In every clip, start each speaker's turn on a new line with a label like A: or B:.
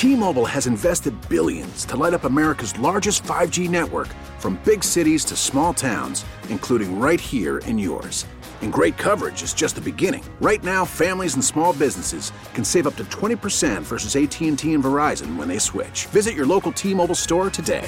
A: T-Mobile has invested billions to light up America's largest 5G network, from big cities to small towns, including right here in yours. And great coverage is just the beginning. Right now, families and small businesses can save up to 20% versus AT&T and Verizon when they switch. Visit your local T-Mobile store today.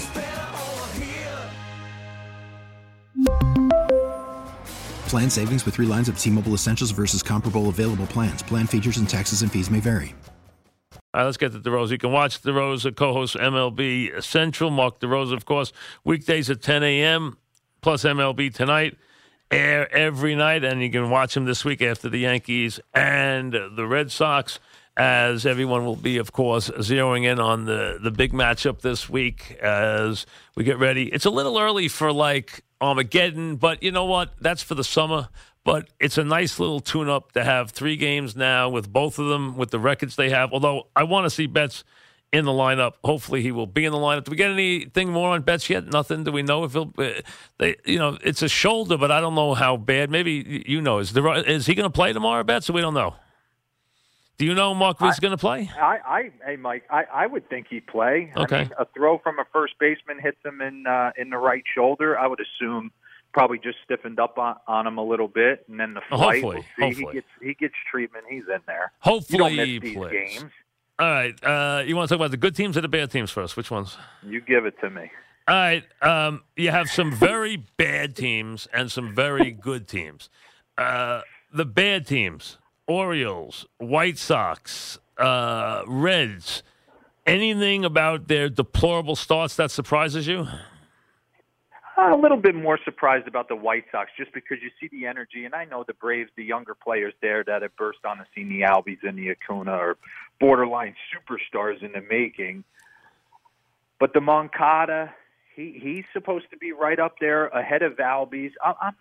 B: Plan savings with 3 lines of T-Mobile Essentials versus comparable available plans. Plan features and taxes and fees may vary.
C: All right, let's get to DeRosa. You can watch DeRosa co-host MLB Central. Mark DeRosa, of course, weekdays at 10 a.m. plus MLB Tonight. Air every night, and you can watch him this week after the Yankees and the Red Sox, as everyone will be, of course, zeroing in on the big matchup this week as we get ready. It's a little early for, like, Armageddon, but you know what? That's for the summer. But it's a nice little tune-up to have 3 games now with both of them, with the records they have. Although I want to see Betts in the lineup. Hopefully he will be in the lineup. Do we get anything more on Betts yet? Nothing. Do we know if he'll it's a shoulder, but I don't know how bad. Maybe you know. Is he going to play tomorrow, Betts? So we don't know. Do you know Mark is going to play?
D: Hey, Mike, I would think he'd play.
C: Okay.
D: I mean, a throw from a first baseman hits him in the right shoulder. I would assume probably just stiffened up on him a little bit, and then the flight.
C: Hopefully.
D: He gets treatment. He's in there.
C: Hopefully
D: you don't
C: he
D: miss these
C: plays.
D: games.
C: All right. You want to talk about the good teams or the bad teams first? Which ones?
D: You give it to me.
C: All right. You have some very bad teams and some very good teams. The bad teams, Orioles, White Sox, Reds. Anything about their deplorable starts that surprises you?
D: A little bit more surprised about the White Sox just because you see the energy, and I know the Braves, the younger players there that have burst on the scene, the Albies and the Acuna are borderline superstars in the making. But the Moncada, he's supposed to be right up there ahead of Albies. I'm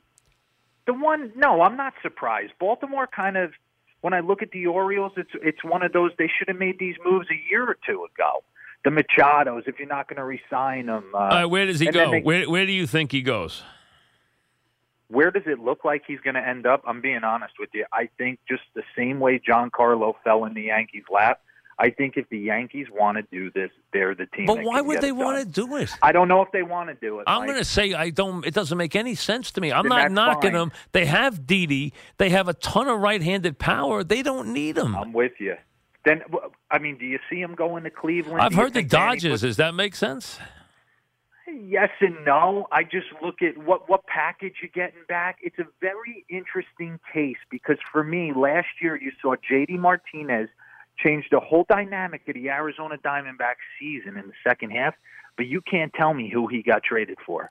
D: not surprised. Baltimore kind of, when I look at the Orioles, it's one of those, they should have made these moves a year or two ago. The Machados, if you're not going to re-sign them.
C: Where does he go? Where do you think he goes?
D: Where does it look like he's going to end up? I'm being honest with you. I think just the same way Giancarlo fell in the Yankees' lap, I think if the Yankees want to do this, they're the team.
C: But why would they want to do it?
D: I don't know if they want to do it.
C: I'm going to say it doesn't make any sense to me. I'm
D: Then
C: not
D: that's
C: knocking
D: fine.
C: them. They have Didi. They have a ton of right-handed power. They don't need him.
D: I'm with you. Then, I mean, do you see him going to Cleveland?
C: I've heard the Dodgers. Does that make sense?
D: Yes and no. I just look at what package you're getting back. It's a very interesting case because for me, last year you saw J.D. Martinez change the whole dynamic of the Arizona Diamondbacks season in the second half, but you can't tell me who he got traded for.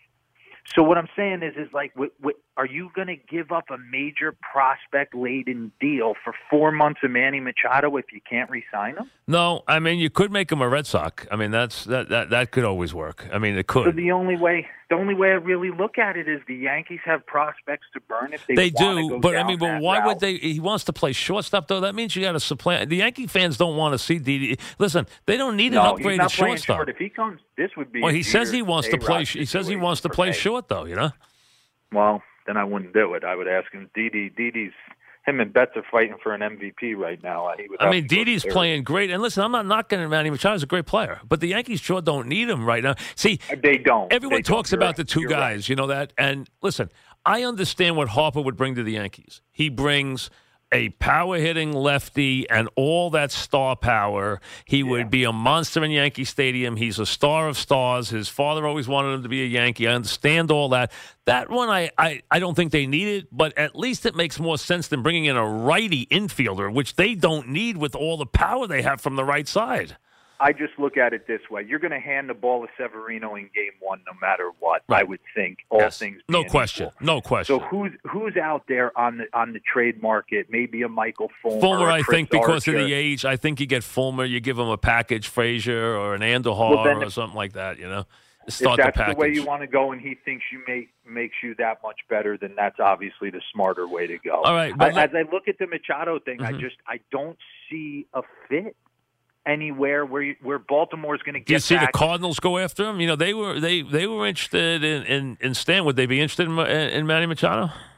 D: So what I'm saying is like, are you going to give up a major prospect-laden deal for 4 months of Manny Machado if you can't re-sign him?
C: No, I mean you could make him a Red Sox. I mean that could always work. I mean it could.
D: So the only way I really look at it is the Yankees have prospects to burn if they
C: do.
D: Go
C: but
D: down
C: I mean, but
D: that
C: why
D: route.
C: would they? He wants to play shortstop though. That means you got to supplant. The Yankee fans don't want to see Didi. Listen, they don't need an
D: he's
C: upgraded
D: not playing
C: shortstop.
D: short. If he comes, this would be.
C: Well,
D: a
C: he says he
D: Jeter,
C: wants to play.
D: A-Rod
C: He says he wants to
D: situation
C: play
D: for me.
C: short though. You know.
D: Well, then I wouldn't do it. I would ask him. Didi's him and Betts are fighting for an MVP right now.
C: I mean, Didi's playing great. And listen, I'm not knocking him. Manny Machado's a great player, but the Yankees sure don't need him right now. See,
D: they don't.
C: Everyone talks about the two
D: You're
C: guys.
D: right.
C: You know that. And listen, I understand what Harper would bring to the Yankees. He brings a power-hitting lefty and all that star power. He would be a monster in Yankee Stadium. He's a star of stars. His father always wanted him to be a Yankee. I understand all that. That one, I don't think they need it, but at least it makes more sense than bringing in a righty infielder, which they don't need with all the power they have from the right side.
D: I just look at it this way. You're going to hand the ball to Severino in game one no matter what,
C: Right.
D: I would think, all things being
C: No question.
D: equal.
C: No question.
D: So who's out there on the trade market? Maybe a Michael Fulmer.
C: Fulmer,
D: or
C: I
D: Chris
C: think, because of
D: Archer.
C: the age, I think you get Fulmer. You give him a package, Frazier or an Andujar
D: then
C: or something like that, you know.
D: If
C: Start
D: that's
C: the package.
D: the way you want to go and he thinks makes you that much better, then that's obviously the smarter way to go.
C: All right, but
D: as I look at the Machado thing,
C: Mm-hmm.
D: I don't see a fit anywhere where Baltimore's going to get
C: Do you see
D: back.
C: the Cardinals go after him? You know, they were interested in Stan. Would they be interested in Manny Machado?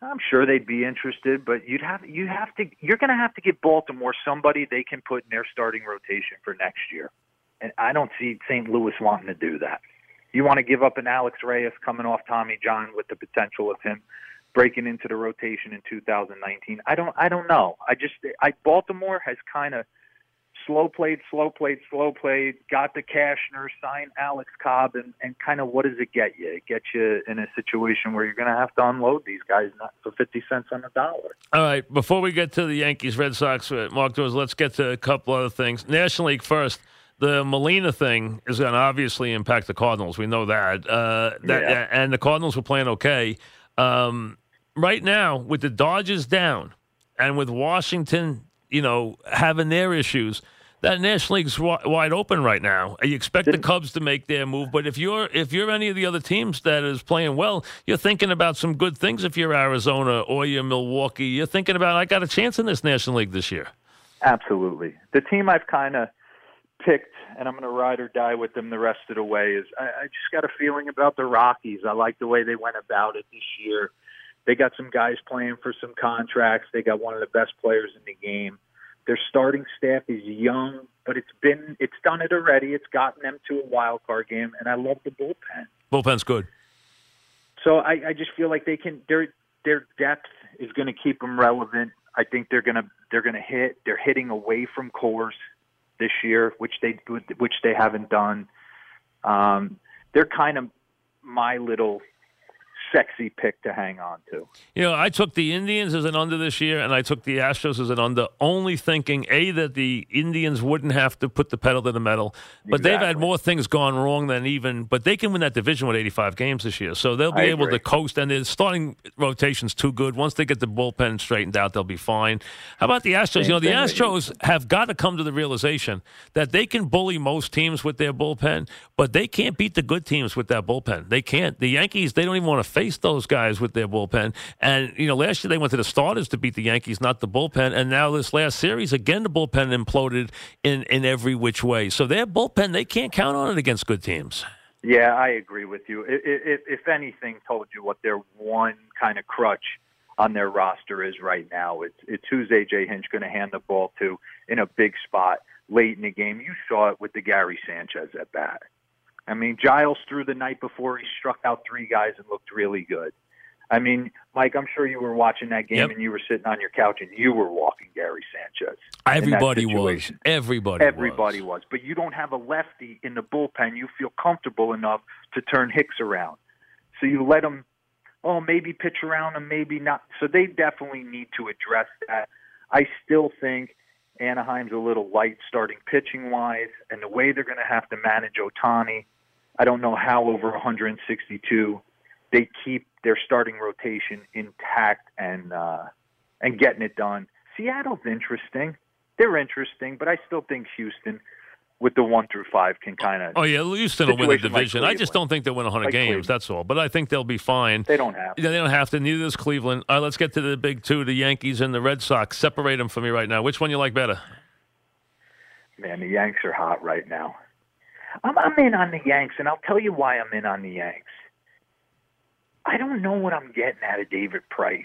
D: I'm sure they'd be interested, but you're going to have to give Baltimore somebody they can put in their starting rotation for next year. And I don't see St. Louis wanting to do that. You want to give up an Alex Reyes coming off Tommy John with the potential of him breaking into the rotation in 2019. I don't know. Baltimore has kind of slow played, got the Cashner, signed Alex Cobb, and kind of what does it get you? It gets you in a situation where you're going to have to unload these guys not for 50 cents on the dollar.
C: All right, before we get to the Yankees, Red Sox, Mark Doors, let's get to a couple other things. National League first. The Molina thing is going to obviously impact the Cardinals. We know that. And the Cardinals were playing okay. Right now, with the Dodgers down and with Washington, having their issues, that National League's wide open right now. You expect the Cubs to make their move, but if you're any of the other teams that is playing well, you're thinking about some good things. If you're Arizona or you're Milwaukee, you're thinking about, I got a chance in this National League this year.
D: Absolutely. The team I've kind of picked, and I'm going to ride or die with them the rest of the way, is I just got a feeling about the Rockies. I like the way they went about it this year. They got some guys playing for some contracts. They got one of the best players in the game. Their starting staff is young, but it's done it already. It's gotten them to a wild card game, and I love the bullpen.
C: Bullpen's good.
D: So I just feel like they can. Their depth is going to keep them relevant. I think they're going to hit. They're hitting away from Coors this year, which they haven't done. They're kind of my little sexy pick to hang on to.
C: I took the Indians as an under this year, and I took the Astros as an under, only thinking, A, that the Indians wouldn't have to put the pedal to the metal, but They've had more things gone wrong but they can win that division with 85 games this year, so they'll be able to coast, and their starting rotation's too good. Once they get the bullpen straightened out, they'll be fine. How about the Astros? The Astros have got to come to the realization that they can bully most teams with their bullpen, but they can't beat the good teams with that bullpen. They can't. The Yankees, they don't even want to face those guys with their bullpen. And, last year they went to the starters to beat the Yankees, not the bullpen. And now this last series, again, the bullpen imploded in every which way. So their bullpen, they can't count on it against good teams.
D: Yeah, I agree with you. If anything told you what their one kind of crutch on their roster is right now, it's who's A.J. Hinch going to hand the ball to in a big spot late in the game. You saw it with the Gary Sanchez at bat. I mean, Giles threw the night before. He struck out 3 guys and looked really good. I mean, Mike, I'm sure you were watching that game and you were sitting on your couch and you were walking Gary Sanchez.
C: Everybody was. Everybody was.
D: But you don't have a lefty in the bullpen. You feel comfortable enough to turn Hicks around. So you let him, maybe pitch around him, maybe not. So they definitely need to address that. I still think Anaheim's a little light starting pitching-wise, and the way they're going to have to manage Ohtani, I don't know how over 162 they keep their starting rotation intact and getting it done. Seattle's interesting. They're interesting, but I still think Houston, with the 1 through 5, can kind of.
C: Oh yeah, Houston will win the division. I just don't think they'll win 100 games. Cleveland. That's all. But I think they'll be fine.
D: They don't have to.
C: They don't have to. Neither does Cleveland. All right, let's get to the big two: the Yankees and the Red Sox. Separate them for me right now. Which one you like better?
D: Man, the Yanks are hot right now. I'm in on the Yanks, and I'll tell you why I'm in on the Yanks. I don't know what I'm getting out of David Price.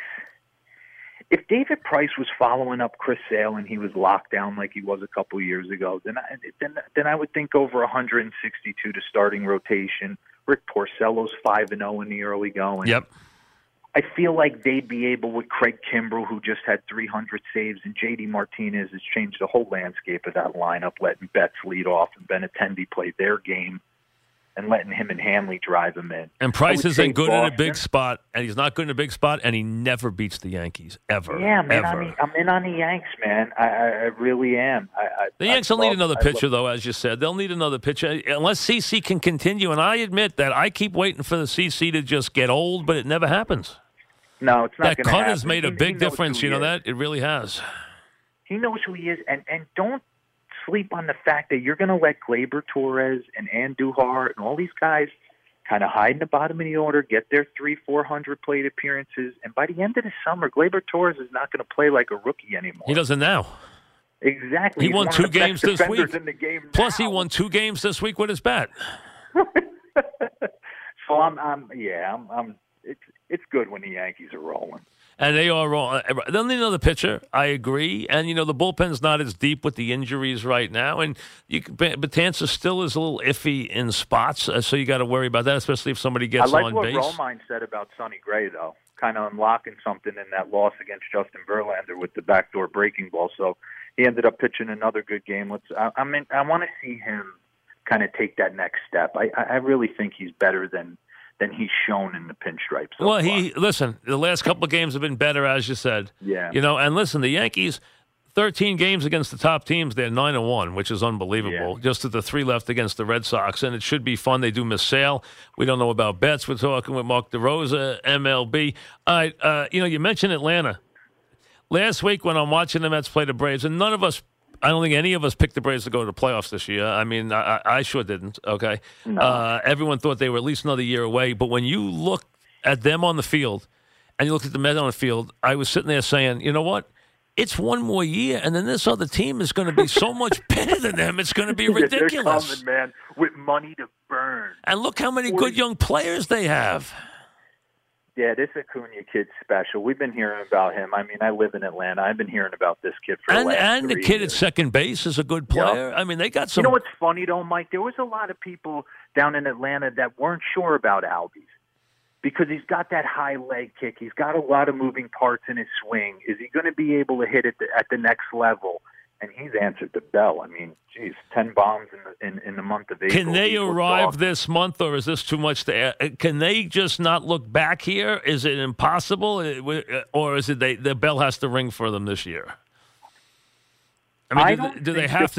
D: If David Price was following up Chris Sale and he was locked down like he was a couple years ago, then I would think over 162 to starting rotation. Rick Porcello's 5-0 in the early going.
C: Yep.
D: I feel like they'd be able with Craig Kimbrell, who just had 300 saves, and J.D. Martinez has changed the whole landscape of that lineup, letting Betts lead off and Benintendi play their game and letting him and Hanley drive him in.
C: And Price isn't good in a big spot, and he's not good in a big spot, and he never beats the Yankees, ever.
D: Yeah, man,
C: ever.
D: I'm in on the Yanks, man. I really am.
C: The Yanks will need another pitcher, though, as you said. They'll need another pitcher, unless CC can continue. And I admit that I keep waiting for the CC to just get old, but it never happens.
D: No, it's not going to happen.
C: That cut has made a big difference, you know that? It really has.
D: He knows who he is, and don't sleep on the fact that you're going to let Gleyber Torres and Andujar and all these guys kind of hide in the bottom of the order, get their 300-400 plate appearances, and by the end of the summer, Gleyber Torres is not going to play like a rookie anymore.
C: He doesn't now.
D: Exactly.
C: He won 2 games this week. Plus,
D: now.
C: he won 2 games this week with his bat.
D: So I'm. It's good when the Yankees are rolling.
C: And they are wrong. Then the pitcher, I agree. And, the bullpen's not as deep with the injuries right now. And Betances still is a little iffy in spots, so you got to worry about that, especially if somebody gets on base.
D: I like what Romine said about Sonny Gray, though, kind of unlocking something in that loss against Justin Verlander with the backdoor breaking ball. So he ended up pitching another good game. I want to see him kind of take that next step. I really think he's better than he's shown in the pinstripes.
C: Listen, the last couple of games have been better, as you said.
D: Yeah.
C: And listen, the Yankees, 13 games against the top teams, they're 9-1, which is unbelievable. Yeah. Just at the 3 left against the Red Sox, and it should be fun. They do miss Sale. We don't know about bets. We're talking with Mark DeRosa, MLB. All right, you mentioned Atlanta. Last week when I'm watching the Mets play the Braves, and I don't think any of us picked the Braves to go to the playoffs this year. I mean, I sure didn't, okay?
D: No.
C: Everyone thought they were at least another year away. But when you look at them on the field and you look at the Mets on the field, I was sitting there saying, you know what? It's one more year, and then this other team is going to be so much better than them. It's going to be ridiculous.
D: They're coming, man, with money to burn.
C: And look how many good young players they have.
D: Yeah, this Acuna kid's special. We've been hearing about him. I mean, I live in Atlanta. I've been hearing about this kid for the last 3 years.
C: And the kid at second base is a good player. Yep. I mean, they got some.
D: You know what's funny, though, Mike? There was a lot of people down in Atlanta that weren't sure about Albies because he's got that high leg kick. He's got a lot of moving parts in his swing. Is he going to be able to hit it at the next level? And he's answered the bell. I mean, geez, 10 bombs in the month of April.
C: Can they arrive this month, or is this too much to add? Can they just not look back here? Is it impossible, or is it the bell has to ring for them this year? I mean, do they have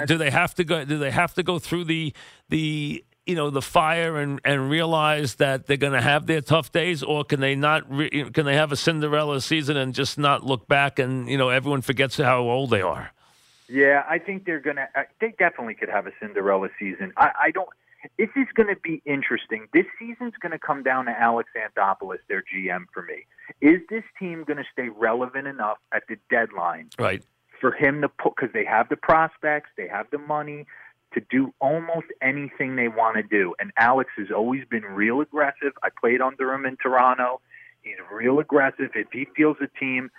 C: to go through the fire and realize that they're going to have their tough days, or can they not? Can they have a Cinderella season and just not look back and everyone forgets how old they are?
D: Yeah, I think they're gonna. They definitely could have a Cinderella season. I don't. This is going to be interesting. This season's going to come down to Alex Anthopoulos, their GM, for me. Is this team going to stay relevant enough at the deadline,
C: right,
D: for him to put? Because they have the prospects, they have the money to do almost anything they want to do. And Alex has always been real aggressive. I played under him in Toronto. He's real aggressive. If he feels a team.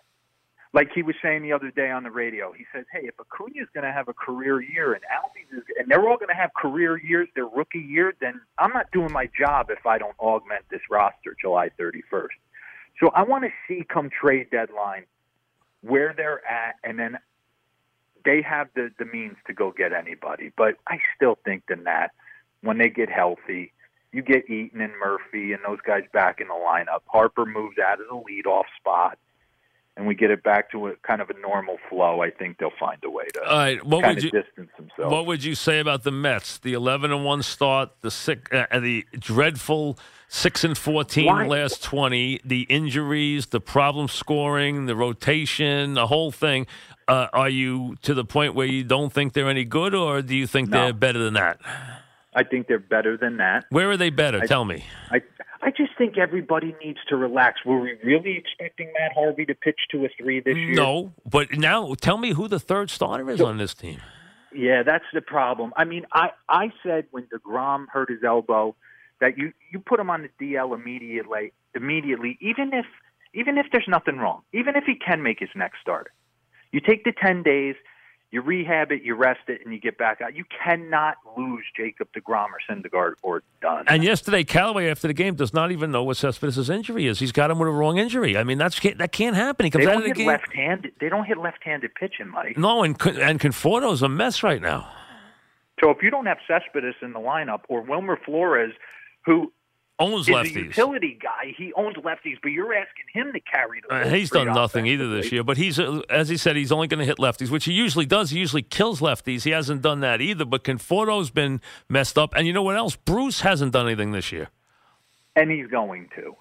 D: Like he was saying the other day on the radio, he says, hey, if Acuna is going to have a career year and Albies and they're all going to have career years, their rookie year, then I'm not doing my job if I don't augment this roster July 31st. So I want to see come trade deadline where they're at, and then they have the means to go get anybody. But I still think the Nats, when they get healthy, you get Eaton and Murphy and those guys back in the lineup. Harper moves out of the leadoff spot. And we get it back to a kind of a normal flow. I think they'll find a way to distance themselves.
C: What would you say about the Mets? The 11-1 start, the dreadful 6-14 last 20, the injuries, the problem scoring, the rotation, the whole thing. Are you to the point where you don't think they're any good, or do you think they're better than that?
D: I think they're better than that.
C: Where are they better? Tell me.
D: I just think everybody needs to relax. Were we really expecting Matt Harvey to pitch to a 3 this year?
C: No, but now tell me who the third starter is on this team.
D: Yeah, that's the problem. I mean, I said when DeGrom hurt his elbow that you put him on the DL immediately, even if there's nothing wrong, even if he can make his next starter. You take the 10 days, you rehab it, you rest it, and you get back out. You cannot lose Jacob deGrom or Syndergaard or done.
C: And yesterday, Callaway, after the game, does not even know what Cespedes' injury is. He's got him with a wrong injury. I mean, that can't happen. He comes out of the game.
D: They don't hit left-handed pitching, Mike.
C: No, and Conforto's a mess right now.
D: So if you don't have Cespedes in the lineup, or Wilmer Flores, who
C: owns
D: is
C: lefties.
D: A utility guy. He owns lefties, but you're asking him to carry those.
C: He's done nothing either this year, but he's, as he said, he's only going to hit lefties, which he usually does. He usually kills lefties. He hasn't done that either, but Conforto's been messed up. And you know what else? Bruce hasn't done anything this year.
D: And he's going to.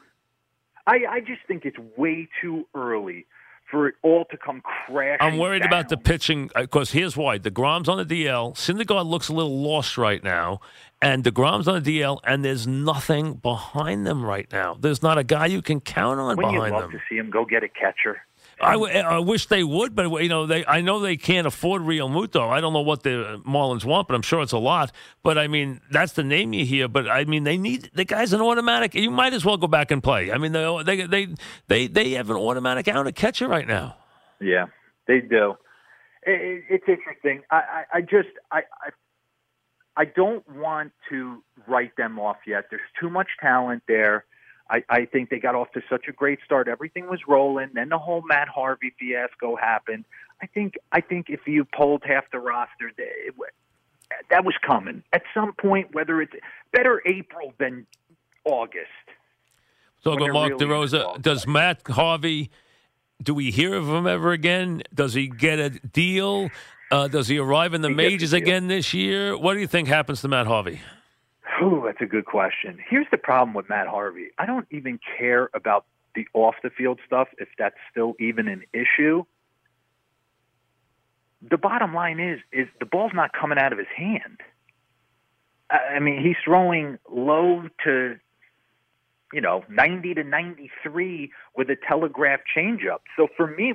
D: I just think it's way too early for it all to come crashing
C: I'm worried
D: down.
C: about the pitching, because here's why. DeGrom's on the DL. Syndergaard looks a little lost right now. And DeGrom's on the DL, and there's nothing behind them right now. There's not a guy you can count on behind them.
D: Wouldn't you love to see him go get a catcher?
C: I wish they would, but I know they can't afford Real Muto. I don't know what the Marlins want, but I'm sure it's a lot. But I mean, that's the name you hear. But I mean, the guy's an automatic. You might as well go back and play. I mean, they have an automatic out at catcher right now.
D: Yeah, they do. It's interesting. I don't want to write them off yet. There's too much talent there. I think they got off to such a great start. Everything was rolling. Then the whole Matt Harvey fiasco happened. I think if you polled half the roster, that was coming. At some point, whether it's better April than August.
C: So go Mark DeRosa. Does Matt Harvey, do we hear of him ever again? Does he get a deal? Does he arrive in the majors again this year? What do you think happens to Matt Harvey?
D: Oh, that's a good question. Here's the problem with Matt Harvey. I don't even care about the off-the-field stuff, if that's still even an issue. The bottom line is the ball's not coming out of his hand. I mean, he's throwing low to, 90 to 93 with a telegraph changeup. So for me,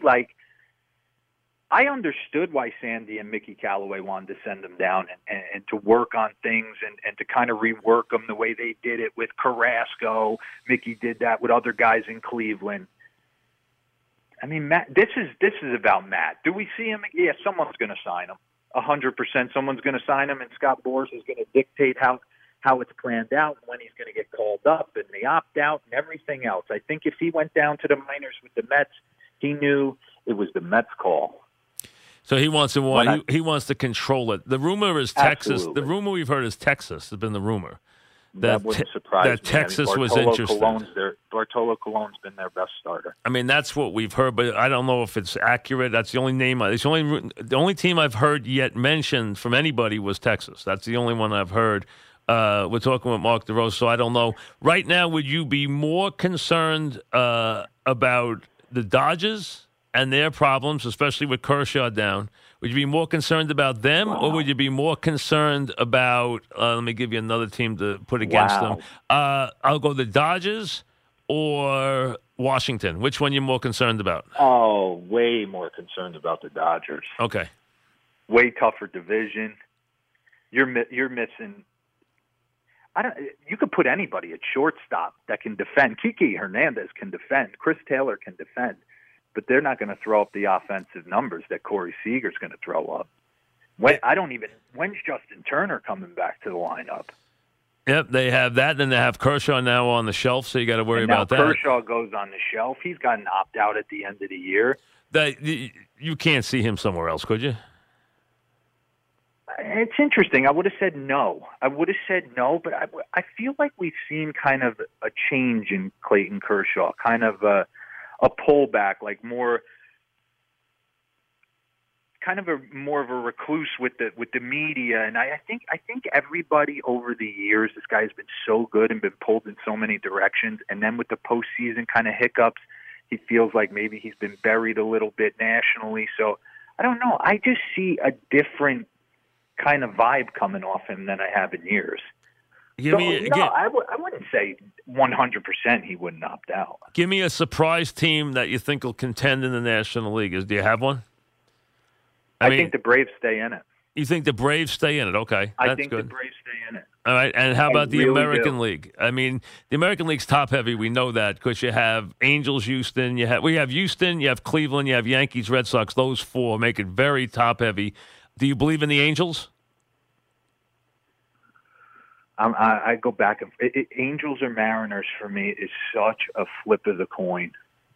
D: I understood why Sandy and Mickey Callaway wanted to send him down and to work on things and to kind of rework them the way they did it with Carrasco. Mickey did that with other guys in Cleveland. I mean, Matt, this is about Matt. Do we see him? Yeah, someone's going to sign him. 100% someone's going to sign him, and Scott Boras is going to dictate how it's planned out and when he's going to get called up and the opt-out and everything else. I think if he went down to the minors with the Mets, he knew it was the Mets' call.
C: So he wants to he wants to control it. The rumor is Texas.
D: Absolutely.
C: The rumor we've heard is Texas has been the rumor.
D: That wouldn't surprise me.
C: That Texas was interested.
D: Bartolo Colon's been their best starter.
C: I mean, that's what we've heard, but I don't know if it's accurate. That's the only name. The only team I've heard yet mentioned from anybody was Texas. That's the only one I've heard. We're talking with Mark DeRosa, so I don't know. Right now, would you be more concerned about the Dodgers and their problems, especially with Kershaw down? Would you be more concerned about them, or would you be more concerned about, let me give you another team to put against them. I'll go the Dodgers or Washington. Which one you're more concerned about?
D: Oh, way more concerned about the Dodgers.
C: Okay.
D: Way tougher division. You're missing. You could put anybody at shortstop that can defend. Kiki Hernandez can defend. Chris Taylor can defend. But they're not going to throw up the offensive numbers that Corey Seager's going to throw up. When's Justin Turner coming back to the lineup?
C: Yep, they have that. Then they have Kershaw now on the shelf, so you got to worry about that.
D: Kershaw goes on the shelf. He's got an opt-out at the end of the year.
C: You can't see him somewhere else, could you?
D: It's interesting. I would have said no. But I feel like we've seen kind of a change in Clayton Kershaw, kind of a pullback, like more of a recluse with the media. And I think everybody over the years, this guy's been so good and been pulled in so many directions. And then with the postseason kind of hiccups, he feels like maybe he's been buried a little bit nationally. So I don't know. I just see a different kind of vibe coming off him than I have in years. I wouldn't say 100% he wouldn't opt out.
C: Give me a surprise team that you think will contend in the National League. Do you have one?
D: I think the Braves stay in it.
C: You think the Braves stay in it? Okay,
D: I think
C: good.
D: The Braves stay in it.
C: All right, and how about the American League? I mean, the American League's top heavy. We know that because you have Angels, Houston. We have Houston. You have Cleveland. You have Yankees, Red Sox. Those four make it very top heavy. Do you believe in the Angels?
D: I go back. Angels or Mariners for me is such a flip of the coin.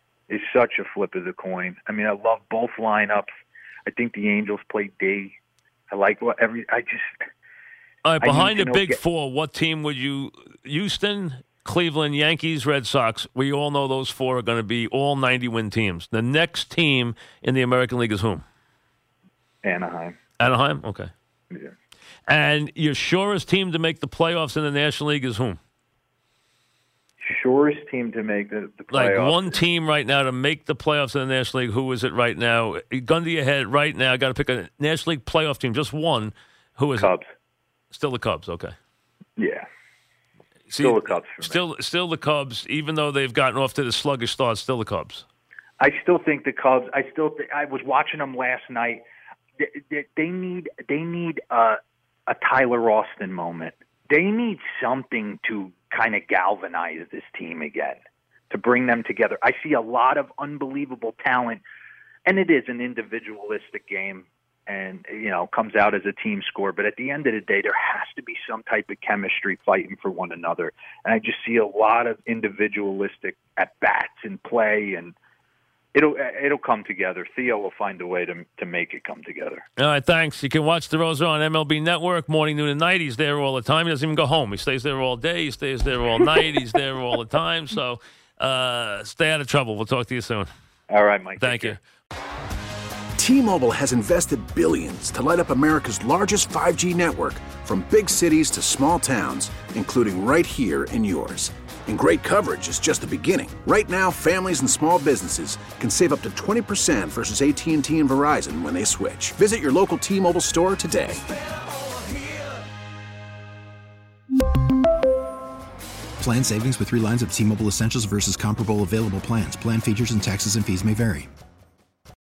D: I mean, I love both lineups. I think the Angels play D. I like All right,
C: behind the big four, what team would you? Houston, Cleveland, Yankees, Red Sox. We all know those four are going to be all 90-win teams. The next team in the American League is whom?
D: Anaheim.
C: Anaheim? Okay.
D: Yeah.
C: And your surest team to make the playoffs in the National League is whom?
D: Surest team to make the playoffs.
C: Like one team right now to make the playoffs in the National League. Who is it right now? Gun to your head right now. Got to pick a National League playoff team. Just one. Who is
D: Cubs.
C: It? Still the Cubs. Okay.
D: Yeah. Still the Cubs for me.
C: Still the Cubs, even though they've gotten off to the sluggish start, still the Cubs.
D: I still think the Cubs. I was watching them last night. They need a Tyler Austin moment. They need something to kind of galvanize this team again, to bring them together. I see a lot of unbelievable talent, and it is an individualistic game, and comes out as a team score. But at the end of the day, there has to be some type of chemistry fighting for one another. And I just see a lot of individualistic at bats and play, and it'll come together. Theo will find a way to make it come together.
C: All right, thanks. You can watch DeRosa on MLB Network, morning, noon, and night. He's there all the time. He doesn't even go home. He stays there all day. He stays there all night. He's there all the time. So stay out of trouble. We'll talk to you soon.
D: All right, Mike.
C: Thank you.
A: T-Mobile has invested billions to light up America's largest 5G network, from big cities to small towns, including right here in yours. And great coverage is just the beginning. Right now, families and small businesses can save up to 20% versus AT&T and Verizon when they switch. Visit your local T-Mobile store today.
B: Plan savings with 3 lines of T-Mobile Essentials versus comparable available plans. Plan features and taxes and fees may vary.